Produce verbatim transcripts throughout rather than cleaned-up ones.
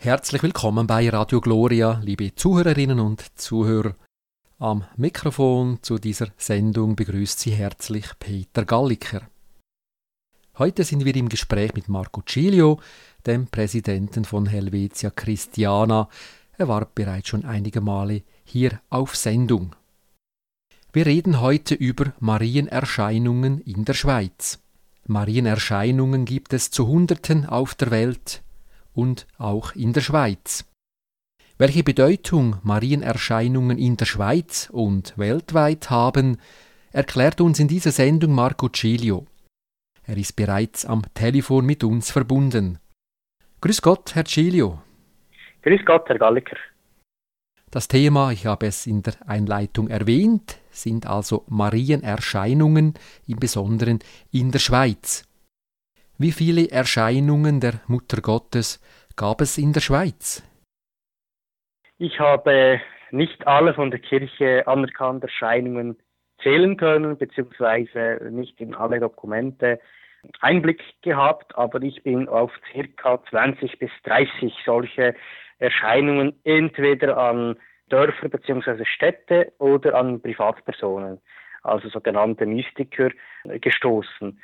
Herzlich willkommen bei Radio Gloria, liebe Zuhörerinnen und Zuhörer. Am Mikrofon zu dieser Sendung begrüßt Sie herzlich Peter Galliker. Heute sind wir im Gespräch mit Marco Giglio, dem Präsidenten von Helvetia Christiana. Er war bereits schon einige Male hier auf Sendung. Wir reden heute über Marienerscheinungen in der Schweiz. Marienerscheinungen gibt es zu Hunderten auf der Welt und auch in der Schweiz. Welche Bedeutung Marienerscheinungen in der Schweiz und weltweit haben, erklärt uns in dieser Sendung Marco Giglio. Er ist bereits am Telefon mit uns verbunden. Grüß Gott, Herr Giglio. Grüß Gott, Herr Galliker. Das Thema, ich habe es in der Einleitung erwähnt, sind also Marienerscheinungen, im Besonderen in der Schweiz. Wie viele Erscheinungen der Mutter Gottes gab es in der Schweiz? Ich habe nicht alle von der Kirche anerkannte Erscheinungen zählen können, beziehungsweise nicht in alle Dokumente Einblick gehabt, aber ich bin auf ca. zwanzig bis dreißig solche Erscheinungen entweder an Dörfer bzw. Städte oder an Privatpersonen, also sogenannte Mystiker, gestoßen.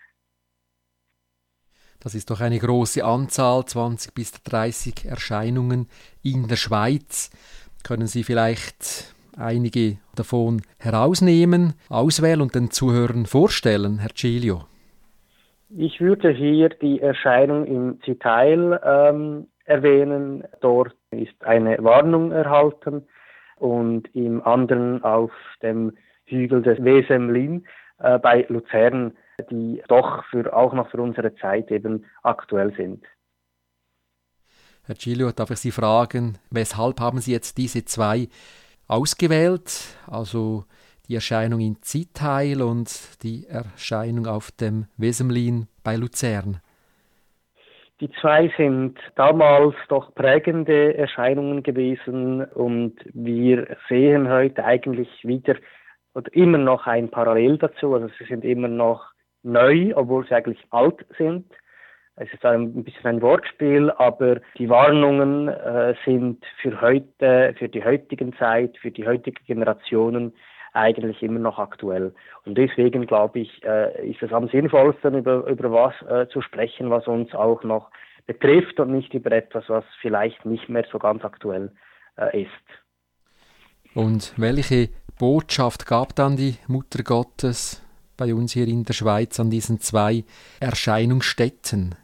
Das ist doch eine große Anzahl, zwanzig bis dreißig Erscheinungen in der Schweiz. Können Sie vielleicht einige davon herausnehmen, auswählen und den Zuhörern vorstellen, Herr Giglio? Ich würde hier die Erscheinung im Detail ähm, erwähnen. Dort ist eine Warnung erhalten und im anderen auf dem Hügel des Wesemlin äh, bei Luzern, die doch für, auch noch für unsere Zeit eben aktuell sind. Herr Giglio, darf ich Sie fragen, weshalb haben Sie jetzt diese zwei ausgewählt? Also die Erscheinung in Zitheil und die Erscheinung auf dem Wesemlin bei Luzern. Die zwei sind damals doch prägende Erscheinungen gewesen und wir sehen heute eigentlich wieder oder immer noch ein Parallel dazu. Also sie sind immer noch neu, obwohl sie eigentlich alt sind. Es ist ein bisschen ein Wortspiel, aber die Warnungen äh, sind für heute, für die heutigen Zeit, für die heutigen Generationen eigentlich immer noch aktuell. Und deswegen glaube ich, äh, ist es am sinnvollsten, über, über was äh, zu sprechen, was uns auch noch betrifft und nicht über etwas, was vielleicht nicht mehr so ganz aktuell äh, ist. Und welche Botschaft gab dann die Mutter Gottes bei uns hier in der Schweiz an diesen zwei Erscheinungsstätten?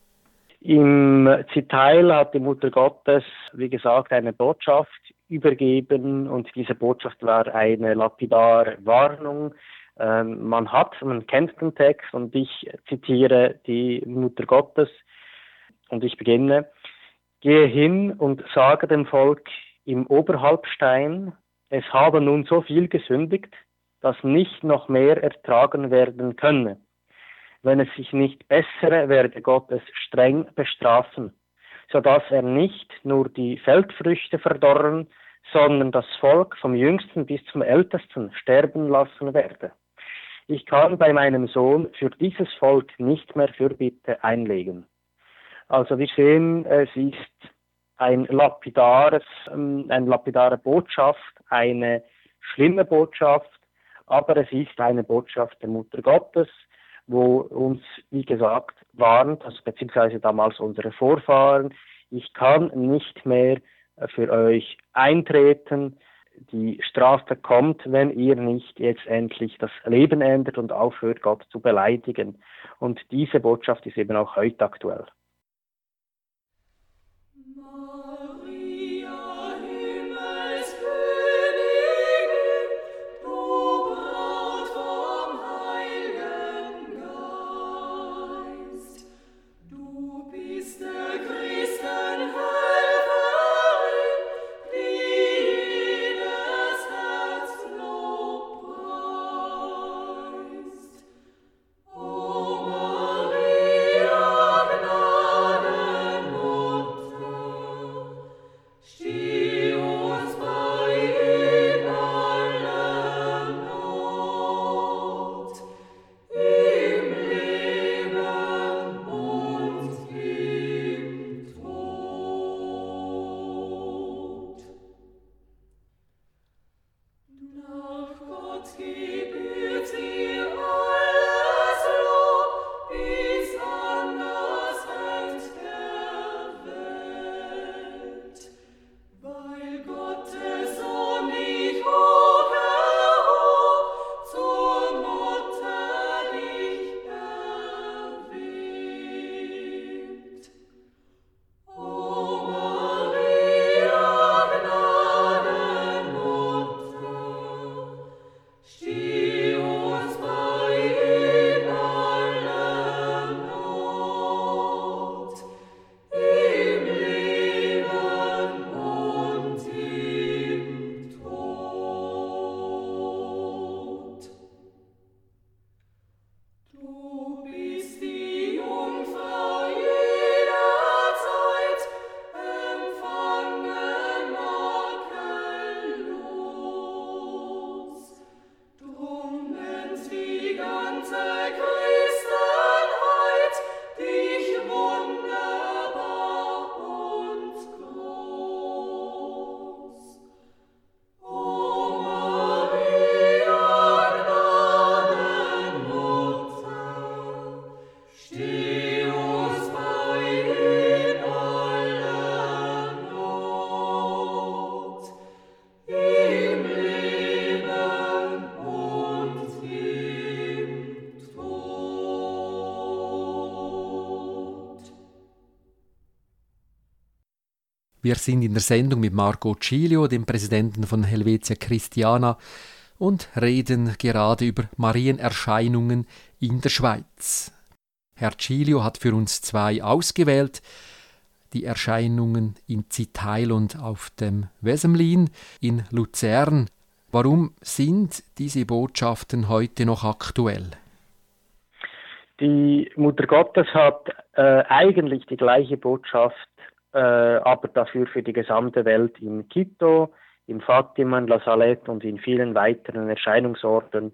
Im Zitheil hat die Mutter Gottes, wie gesagt, eine Botschaft übergeben und diese Botschaft war eine lapidare Warnung. Ähm, man hat, man kennt den Text und ich zitiere die Mutter Gottes und ich beginne: Gehe hin und sage dem Volk im Oberhalbstein, es habe nun so viel gesündigt, dass nicht noch mehr ertragen werden könne. Wenn es sich nicht bessere, werde Gott es streng bestrafen, sodass er nicht nur die Feldfrüchte verdorren, sondern das Volk vom Jüngsten bis zum Ältesten sterben lassen werde. Ich kann bei meinem Sohn für dieses Volk nicht mehr Fürbitte einlegen. Also wir sehen, es ist ein lapidares, eine lapidare Botschaft, eine schlimme Botschaft, aber es ist eine Botschaft der Mutter Gottes, wo uns, wie gesagt, warnt, also beziehungsweise damals unsere Vorfahren, ich kann nicht mehr für euch eintreten, die Strafe kommt, wenn ihr nicht jetzt endlich das Leben ändert und aufhört, Gott zu beleidigen. Und diese Botschaft ist eben auch heute aktuell. Wir sind in der Sendung mit Marco Cilio, dem Präsidenten von Helvetia Christiana, und reden gerade über Marienerscheinungen in der Schweiz. Herr Cilio hat für uns zwei ausgewählt, die Erscheinungen in Zitheil und auf dem Wesemlin in Luzern. Warum sind diese Botschaften heute noch aktuell? Die Mutter Gottes hat äh, eigentlich die gleiche Botschaft, äh, aber dafür für die gesamte Welt in Quito, in Fatima, in La Salette und in vielen weiteren Erscheinungsorten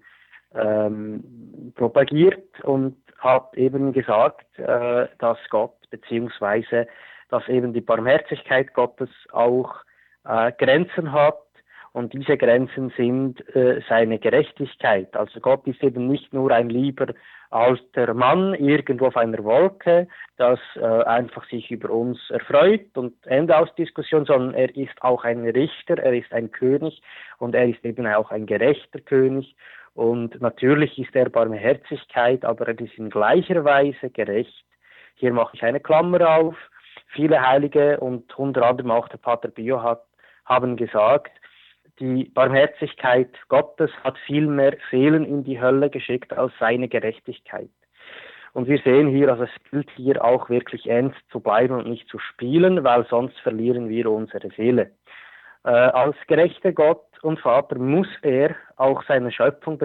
ähm, propagiert und hat eben gesagt, äh, dass Gott beziehungsweise dass eben die Barmherzigkeit Gottes auch äh, Grenzen hat. Und diese Grenzen sind äh, seine Gerechtigkeit. Also Gott ist eben nicht nur ein lieber alter Mann irgendwo auf einer Wolke, das äh, einfach sich über uns erfreut und Ende aus Diskussion, sondern er ist auch ein Richter, er ist ein König und er ist eben auch ein gerechter König. Und natürlich ist er Barmherzigkeit, aber er ist in gleicher Weise gerecht. Hier mache ich eine Klammer auf. Viele Heilige und unter anderem auch der Pater Pio hat, haben gesagt, die Barmherzigkeit Gottes hat viel mehr Seelen in die Hölle geschickt als seine Gerechtigkeit. Und wir sehen hier, also es gilt hier auch wirklich ernst zu bleiben und nicht zu spielen, weil sonst verlieren wir unsere Seele. Äh, als gerechter Gott und Vater muss er auch seine Schöpfung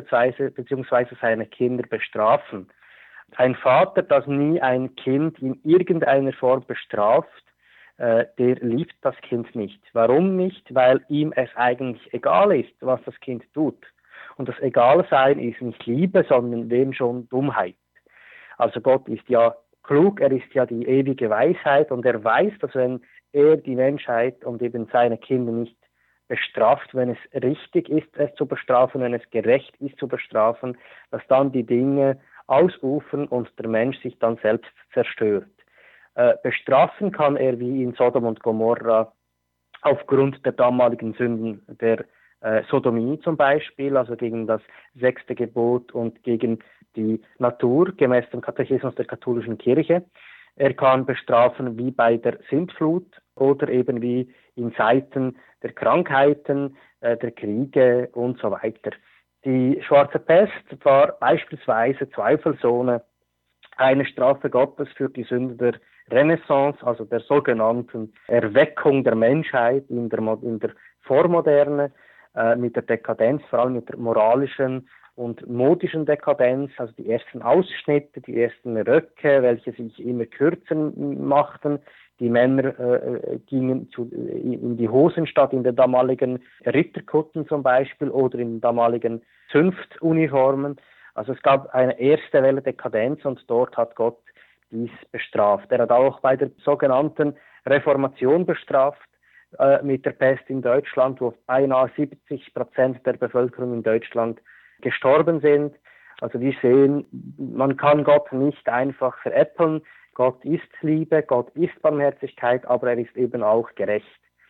bzw. seine Kinder bestrafen. Ein Vater, das nie ein Kind in irgendeiner Form bestraft, äh, der liebt das Kind nicht. Warum nicht? Weil ihm es eigentlich egal ist, was das Kind tut. Und das Egalsein ist nicht Liebe, sondern wenn schon Dummheit. Also Gott ist ja klug, er ist ja die ewige Weisheit und er weiß, dass wenn er die Menschheit und eben seine Kinder nicht bestraft, wenn es richtig ist, es zu bestrafen, wenn es gerecht ist zu bestrafen, dass dann die Dinge ausufern und der Mensch sich dann selbst zerstört. Äh, bestrafen kann er wie in Sodom und Gomorra aufgrund der damaligen Sünden der äh, Sodomie zum Beispiel, also gegen das sechste Gebot und gegen die Natur gemäß dem Katechismus der katholischen Kirche. Er kann bestrafen wie bei der Sintflut oder eben wie in Zeiten der Krankheiten, äh, der Kriege und so weiter. Die schwarze Pest war beispielsweise zweifelsohne eine Strafe Gottes für die Sünde der Renaissance, also der sogenannten Erweckung der Menschheit in der, in der Vormoderne, äh, mit der Dekadenz, vor allem mit der moralischen und modischen Dekadenz, also die ersten Ausschnitte, die ersten Röcke, welche sich immer kürzer machten. Die Männer äh, gingen zu, in die Hosen statt in den damaligen Ritterkutten zum Beispiel oder in den damaligen Zünftuniformen. Also es gab eine erste Welle Dekadenz und dort hat Gott dies bestraft. Er hat auch bei der sogenannten Reformation bestraft äh, mit der Pest in Deutschland, wo beinahe siebzig Prozent der Bevölkerung in Deutschland gestorben sind. Also wir sehen, man kann Gott nicht einfach veräppeln. Gott ist Liebe, Gott ist Barmherzigkeit, aber er ist eben auch gerecht.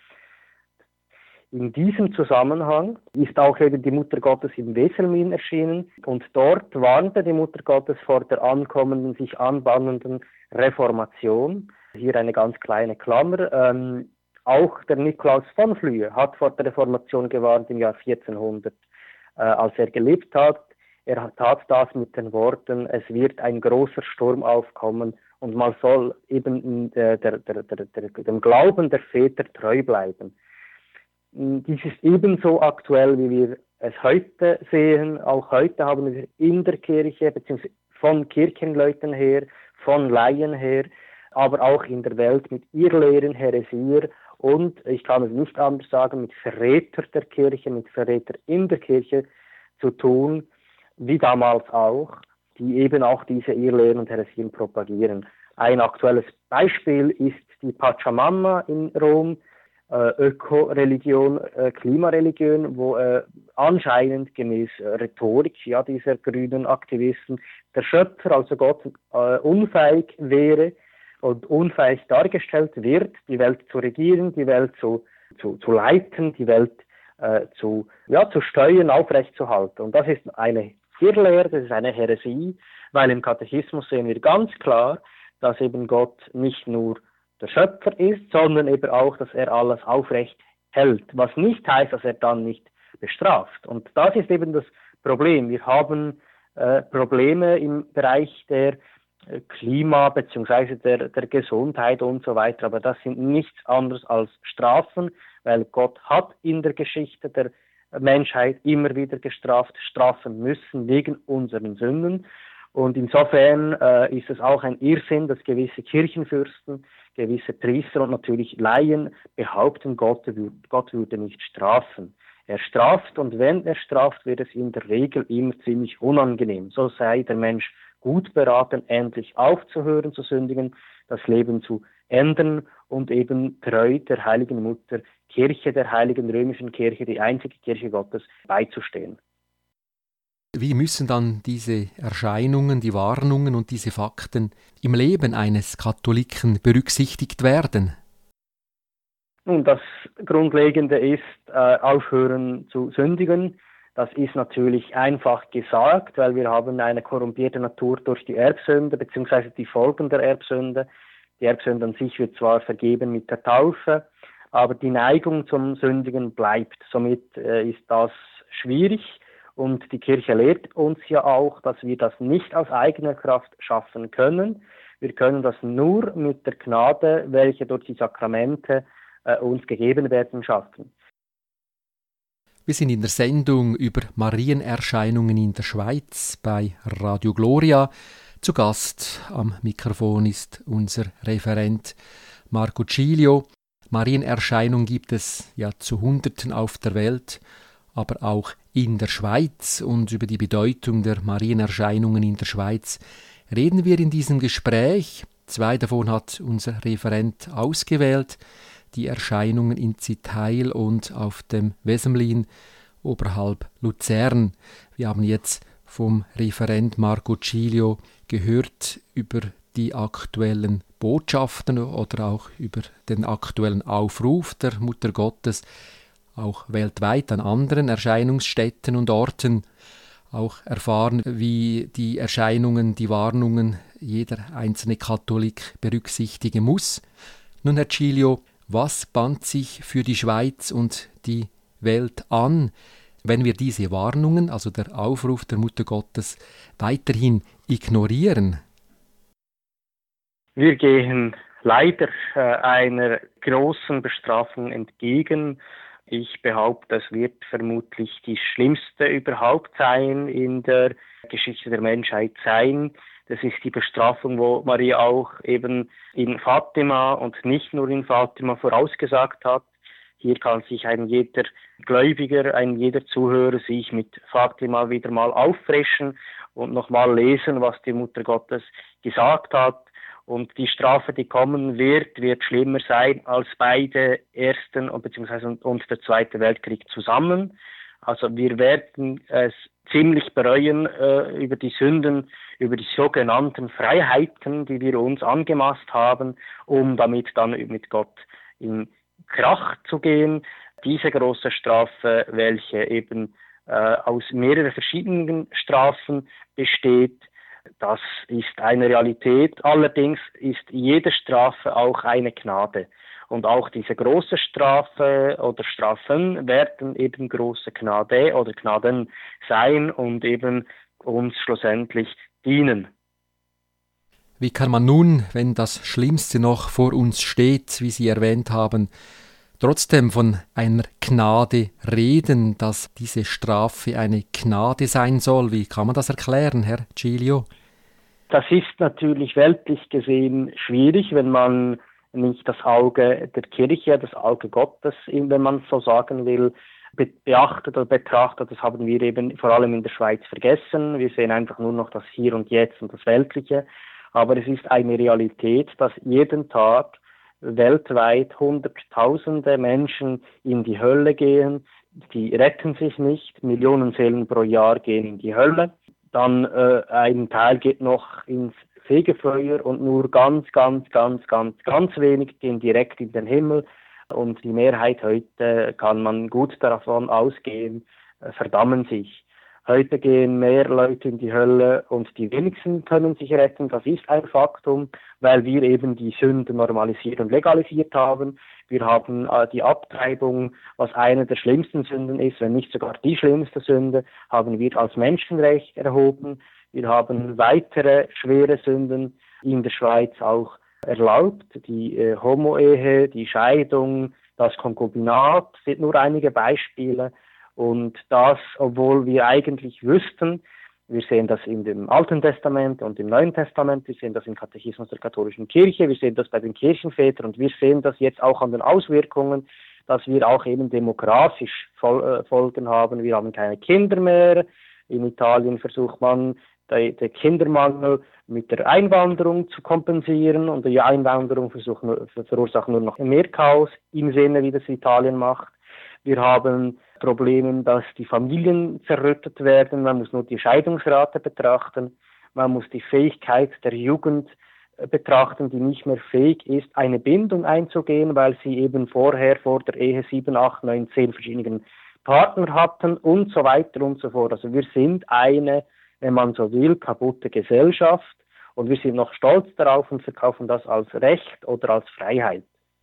In diesem Zusammenhang ist auch eben die Mutter Gottes im Weselmin erschienen und dort warnte die Mutter Gottes vor der ankommenden, sich anbahnenden Reformation. Hier eine ganz kleine Klammer. Ähm, auch der Nikolaus von Flühe hat vor der Reformation gewarnt im Jahr vierzehnhundert, äh, als er gelebt hat. Er tat das mit den Worten, es wird ein großer Sturm aufkommen und man soll eben der, der, der, der, der, dem Glauben der Väter treu bleiben. Dies ist ebenso aktuell, wie wir es heute sehen. Auch heute haben wir in der Kirche, beziehungsweise von Kirchenleuten her, von Laien her, aber auch in der Welt mit Irrlehren, Häresier und, ich kann es nicht anders sagen, mit Verräter der Kirche, mit Verräter in der Kirche zu tun, wie damals auch, die eben auch diese Irrlehren und Häresien propagieren. Ein aktuelles Beispiel ist die Pachamama in Rom, äh, Öko-Religion, äh, Klimareligion, wo äh, anscheinend gemäß äh, Rhetorik ja, dieser grünen Aktivisten der Schöpfer, also Gott, äh, unfähig wäre und unfähig dargestellt wird, die Welt zu regieren, die Welt zu, zu, zu leiten, die Welt äh, zu, ja, zu steuern, aufrechtzuerhalten. Und das ist eine Irrlehre, das ist eine Häresie, weil im Katechismus sehen wir ganz klar, dass eben Gott nicht nur der Schöpfer ist, sondern eben auch, dass er alles aufrecht hält. Was nicht heißt, dass er dann nicht bestraft. Und das ist eben das Problem. Wir haben äh, Probleme im Bereich der äh, Klima bzw. Der, der Gesundheit und so weiter. Aber das sind nichts anderes als Strafen, weil Gott hat in der Geschichte der Menschheit immer wieder gestraft, strafen müssen wegen unseren Sünden. Und insofern äh, ist es auch ein Irrsinn, dass gewisse Kirchenfürsten, gewisse Priester und natürlich Laien behaupten, Gott, Gott würde nicht strafen. Er straft und wenn er straft, wird es in der Regel immer ziemlich unangenehm. So sei der Mensch gut beraten, endlich aufzuhören zu sündigen, das Leben zu ändern und eben treu der Heiligen Mutter, Kirche der Heiligen Römischen Kirche, die einzige Kirche Gottes, beizustehen. Wie müssen dann diese Erscheinungen, die Warnungen und diese Fakten im Leben eines Katholiken berücksichtigt werden? Nun, das Grundlegende ist, äh, aufhören zu sündigen. Das ist natürlich einfach gesagt, weil wir haben eine korrumpierte Natur durch die Erbsünde bzw. die Folgen der Erbsünde. Die Erbsünde an sich wird zwar vergeben mit der Taufe, aber die Neigung zum Sündigen bleibt. Somit äh, ist das schwierig. Und die Kirche lehrt uns ja auch, dass wir das nicht aus eigener Kraft schaffen können. Wir können das nur mit der Gnade, welche durch die Sakramente äh, uns gegeben werden, schaffen. Wir sind in der Sendung über Marienerscheinungen in der Schweiz bei Radio Gloria. Zu Gast am Mikrofon ist unser Referent Marco Giglio. Marienerscheinungen gibt es ja zu Hunderten auf der Welt, aber auch in der Schweiz. Und über die Bedeutung der Marienerscheinungen in der Schweiz reden wir in diesem Gespräch. Zwei davon hat unser Referent ausgewählt. Die Erscheinungen in Zitheil und auf dem Wesemlin oberhalb Luzern. Wir haben jetzt vom Referent Marco Giglio gehört über die aktuellen Botschaften oder auch über den aktuellen Aufruf der Mutter Gottes, auch weltweit an anderen Erscheinungsstätten und Orten, auch erfahren, wie die Erscheinungen, die Warnungen jeder einzelne Katholik berücksichtigen muss. Nun, Herr Giglio, was band sich für die Schweiz und die Welt an, wenn wir diese Warnungen, also der Aufruf der Mutter Gottes, weiterhin ignorieren? Wir gehen leider äh, einer großen Bestrafung entgegen. Ich behaupte, es wird vermutlich die schlimmste überhaupt sein in der Geschichte der Menschheit sein. Das ist die Bestrafung, wo Maria auch eben in Fatima und nicht nur in Fatima vorausgesagt hat. Hier kann sich ein jeder Gläubiger, ein jeder Zuhörer sich mit Fatima wieder mal auffrischen und nochmal lesen, was die Mutter Gottes gesagt hat. Und die Strafe, die kommen wird, wird schlimmer sein als beide Ersten bzw. und der Zweite Weltkrieg zusammen. Also wir werden es ziemlich bereuen äh, über die Sünden, über die sogenannten Freiheiten, die wir uns angemaßt haben, um damit dann mit Gott in Krach zu gehen. Diese große Strafe, welche eben äh, aus mehreren verschiedenen Strafen besteht, das ist eine Realität. Allerdings ist jede Strafe auch eine Gnade. Und auch diese große Strafe oder Strafen werden eben große Gnade oder Gnaden sein und eben uns schlussendlich dienen. Wie kann man nun, wenn das Schlimmste noch vor uns steht, wie Sie erwähnt haben, trotzdem von einer Gnade reden, dass diese Strafe eine Gnade sein soll? Wie kann man das erklären, Herr Giglio? Das ist natürlich weltlich gesehen schwierig, wenn man nicht das Auge der Kirche, das Auge Gottes, wenn man so sagen will, beachtet oder betrachtet. Das haben wir eben vor allem in der Schweiz vergessen. Wir sehen einfach nur noch das Hier und Jetzt und das Weltliche. Aber es ist eine Realität, dass jeden Tag weltweit Hunderttausende Menschen in die Hölle gehen. Die retten sich nicht. Millionen Seelen pro Jahr gehen in die Hölle. Dann äh, ein Teil geht noch ins Fegefeuer und nur ganz, ganz, ganz, ganz, ganz wenig gehen direkt in den Himmel. Und die Mehrheit heute, kann man gut davon ausgehen, verdammen sich. Heute gehen mehr Leute in die Hölle und die wenigsten können sich retten. Das ist ein Faktum, weil wir eben die Sünde normalisiert und legalisiert haben. Wir haben äh, die Abtreibung, was eine der schlimmsten Sünden ist, wenn nicht sogar die schlimmste Sünde, haben wir als Menschenrecht erhoben. Wir haben weitere schwere Sünden in der Schweiz auch erlaubt. Die äh, Homo-Ehe, die Scheidung, das Konkubinat sind nur einige Beispiele. Und das, obwohl wir eigentlich wüssten, wir sehen das in dem Alten Testament und im Neuen Testament, wir sehen das im Katechismus der katholischen Kirche, wir sehen das bei den Kirchenvätern und wir sehen das jetzt auch an den Auswirkungen, dass wir auch eben demografisch Fol- äh, Folgen haben. Wir haben keine Kinder mehr. In Italien versucht man, den Kindermangel mit der Einwanderung zu kompensieren und die Einwanderung versucht nur, verursacht nur noch mehr Chaos im Sinne, wie das Italien macht. Wir haben Probleme, dass die Familien zerrüttet werden. Man muss nur die Scheidungsrate betrachten. Man muss die Fähigkeit der Jugend betrachten, die nicht mehr fähig ist, eine Bindung einzugehen, weil sie eben vorher vor der Ehe sieben, acht, neun, zehn verschiedenen Partner hatten und so weiter und so fort. Also wir sind eine, wenn man so will, kaputte Gesellschaft und wir sind noch stolz darauf und verkaufen das als Recht oder als Freiheit.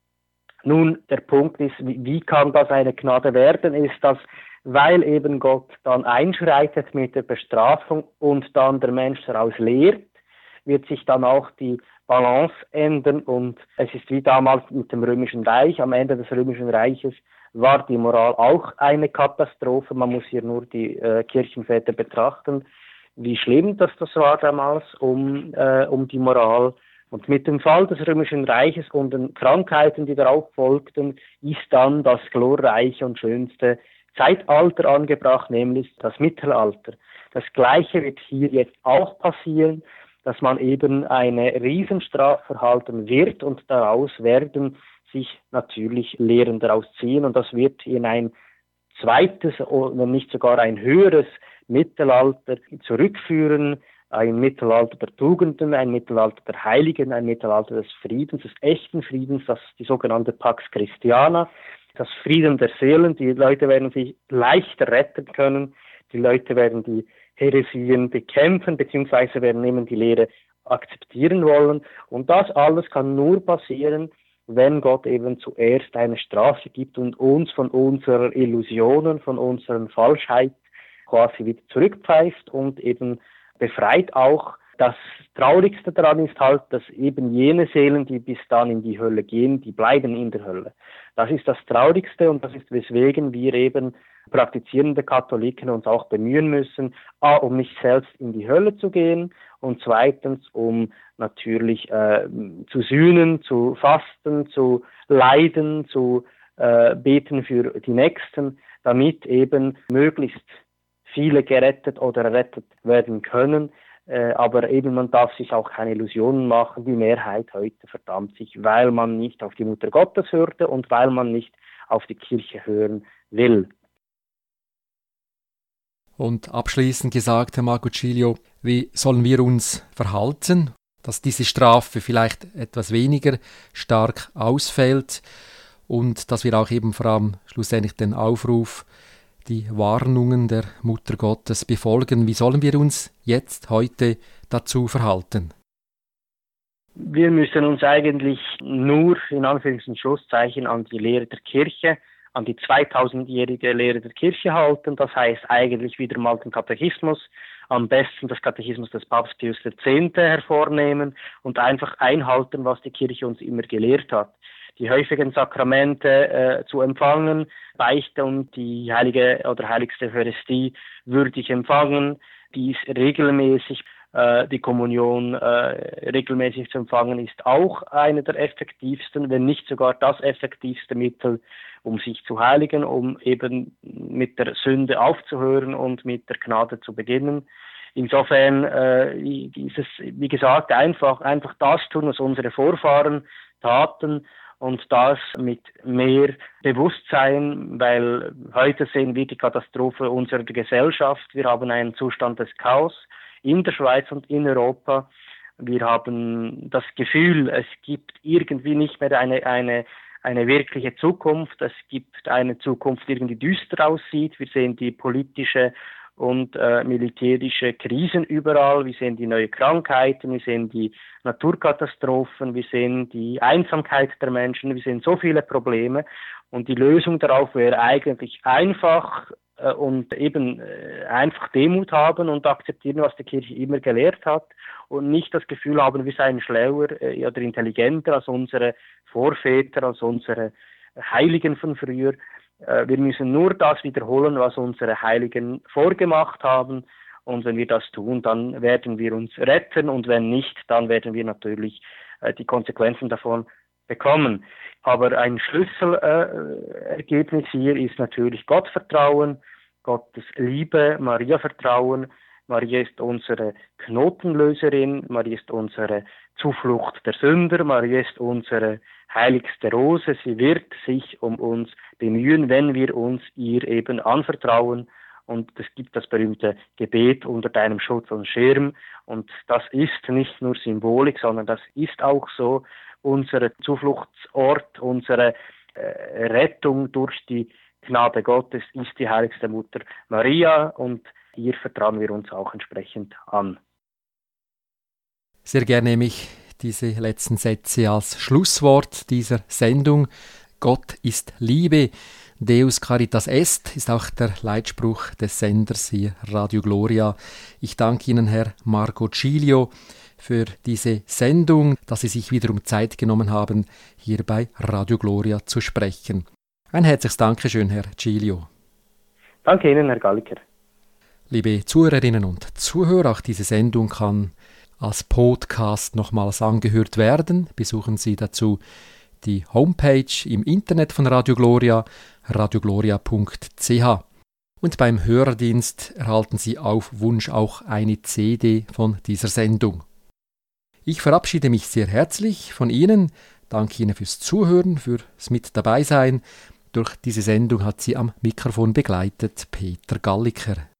Nun, der Punkt ist, wie, wie kann das eine Gnade werden, ist, dass, weil eben Gott dann einschreitet mit der Bestrafung und dann der Mensch daraus lehrt, wird sich dann auch die Balance ändern und es ist wie damals mit dem Römischen Reich. Am Ende des Römischen Reiches war die Moral auch eine Katastrophe. Man muss hier nur die äh, Kirchenväter betrachten, wie schlimm das, das war damals um, äh, um die Moral. Und mit dem Fall des Römischen Reiches und den Krankheiten, die darauf folgten, ist dann das glorreiche und schönste Zeitalter angebracht, nämlich das Mittelalter. Das Gleiche wird hier jetzt auch passieren, dass man eben eine Riesenstrafe erhalten wird und daraus werden sich natürlich Lehren daraus ziehen und das wird in ein zweites, wenn nicht sogar ein höheres Mittelalter zurückführen, ein Mittelalter der Tugenden, ein Mittelalter der Heiligen, ein Mittelalter des Friedens, des echten Friedens, das ist die sogenannte Pax Christiana, das Frieden der Seelen. Die Leute werden sich leichter retten können, die Leute werden die Häresien bekämpfen, beziehungsweise werden eben die Lehre akzeptieren wollen. Und das alles kann nur passieren, wenn Gott eben zuerst eine Strafe gibt und uns von unseren Illusionen, von unseren Falschheit quasi wieder zurückpfeift und eben befreit auch. Das Traurigste daran ist halt, dass eben jene Seelen, die bis dann in die Hölle gehen, die bleiben in der Hölle. Das ist das Traurigste und das ist weswegen wir eben praktizierende Katholiken uns auch bemühen müssen, a, um nicht selbst in die Hölle zu gehen und zweitens, um natürlich äh, zu sühnen, zu fasten, zu leiden, zu äh, beten für die Nächsten, damit eben möglichst viele gerettet oder errettet werden können. Äh, aber eben man darf sich auch keine Illusionen machen. Die Mehrheit heute verdammt sich, weil man nicht auf die Mutter Gottes hörte und weil man nicht auf die Kirche hören will. Und abschließend gesagt, Herr Marcucilio, wie sollen wir uns verhalten, dass diese Strafe vielleicht etwas weniger stark ausfällt und dass wir auch eben vor allem schlussendlich den Aufruf, die Warnungen der Mutter Gottes befolgen. Wie sollen wir uns jetzt, heute dazu verhalten? Wir müssen uns eigentlich nur in Anführungs- und Schlusszeichen an die Lehre der Kirche, an die zweitausendjährige Lehre der Kirche halten. Das heißt eigentlich wieder mal den Katechismus, am besten das Katechismus des Papst Pius X. hervornehmen und einfach einhalten, was die Kirche uns immer gelehrt hat. Die häufigen Sakramente äh, zu empfangen, Beichte und die heilige oder heiligste Eucharistie würdig empfangen, dies regelmäßig, äh, die Kommunion äh, regelmäßig zu empfangen, ist auch eine der effektivsten, wenn nicht sogar das effektivste Mittel, um sich zu heiligen, um eben mit der Sünde aufzuhören und mit der Gnade zu beginnen. Insofern äh, ist es, wie gesagt, einfach, einfach das tun, was unsere Vorfahren taten, und das mit mehr Bewusstsein, weil heute sehen wir die Katastrophe unserer Gesellschaft. Wir haben einen Zustand des Chaos in der Schweiz und in Europa. Wir haben das Gefühl, es gibt irgendwie nicht mehr eine, eine, eine wirkliche Zukunft. Es gibt eine Zukunft, die irgendwie düster aussieht. Wir sehen die politische und äh, militärische Krisen überall. Wir sehen die neuen Krankheiten, wir sehen die Naturkatastrophen, wir sehen die Einsamkeit der Menschen, wir sehen so viele Probleme. Und die Lösung darauf wäre eigentlich einfach äh, und eben äh, einfach Demut haben und akzeptieren, was die Kirche immer gelehrt hat und nicht das Gefühl haben, wir seien schlauer äh, oder intelligenter als unsere Vorväter, als unsere Heiligen von früher. Äh, wir müssen nur das wiederholen, was unsere Heiligen vorgemacht haben. Und wenn wir das tun, dann werden wir uns retten. Und wenn nicht, dann werden wir natürlich äh, die Konsequenzen davon bekommen. Aber ein Schlüsselergebnis äh, hier ist natürlich Gottvertrauen, Gottes Liebe, Maria Vertrauen. Maria ist unsere Knotenlöserin, Maria ist unsere Zuflucht der Sünder, Maria ist unsere heiligste Rose. Sie wird sich um uns bemühen, wenn wir uns ihr eben anvertrauen. Und es gibt das berühmte Gebet unter deinem Schutz und Schirm. Und das ist nicht nur Symbolik, sondern das ist auch so unser Zufluchtsort, unsere äh, Rettung durch die Gnade Gottes ist die heiligste Mutter Maria und ihr vertrauen wir uns auch entsprechend an. Sehr gerne nehme ich diese letzten Sätze als Schlusswort dieser Sendung. Gott ist Liebe, Deus Caritas Est, ist auch der Leitspruch des Senders hier, Radio Gloria. Ich danke Ihnen, Herr Marco Giglio, für diese Sendung, dass Sie sich wiederum Zeit genommen haben, hier bei Radio Gloria zu sprechen. Ein herzliches Dankeschön, Herr Giglio. Danke Ihnen, Herr Galliker. Liebe Zuhörerinnen und Zuhörer, auch diese Sendung kann als Podcast nochmals angehört werden. Besuchen Sie dazu die Homepage im Internet von Radio Gloria, radiogloria punkt c h. Und beim Hörerdienst erhalten Sie auf Wunsch auch eine C D von dieser Sendung. Ich verabschiede mich sehr herzlich von Ihnen, danke Ihnen fürs Zuhören, fürs Mit dabei sein. Durch diese Sendung hat Sie am Mikrofon begleitet Peter Galliker.